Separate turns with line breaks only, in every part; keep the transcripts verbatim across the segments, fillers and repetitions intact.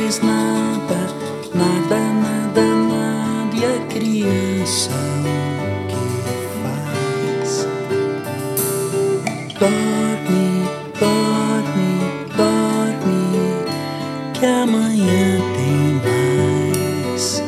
faz nada, nada, nada, nada. E a criança o que faz? Dorme, dorme, dorme, que amanhã tem mais.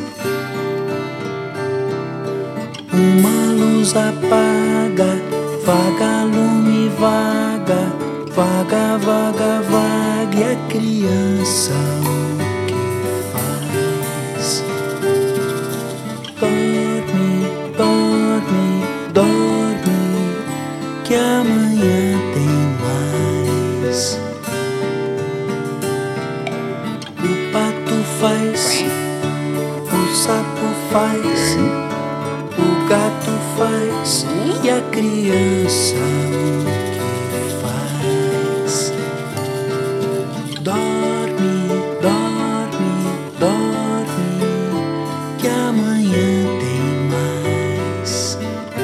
Uma luz apaga, vaga, lume vaga, vaga, vaga, vaga. E a criança o que faz? Dorme, dorme, dorme, que amanhã tem mais. O pato faz, o sapo faz, o gato faz, e a criança o que faz? Dorme, dorme, dorme, que amanhã tem mais.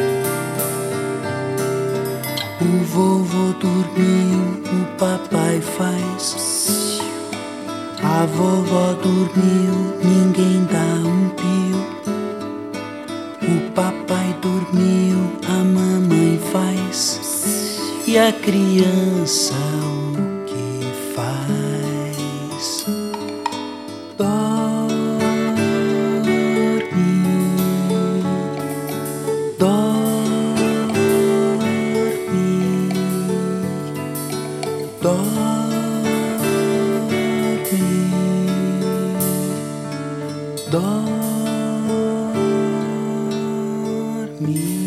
O vovô dormiu, o papai faz. A vovó dormiu, ninguém dá um pio. O papai dormiu, a mamãe faz. E a criança o que faz? Dorme, dorme, dorme, dorme.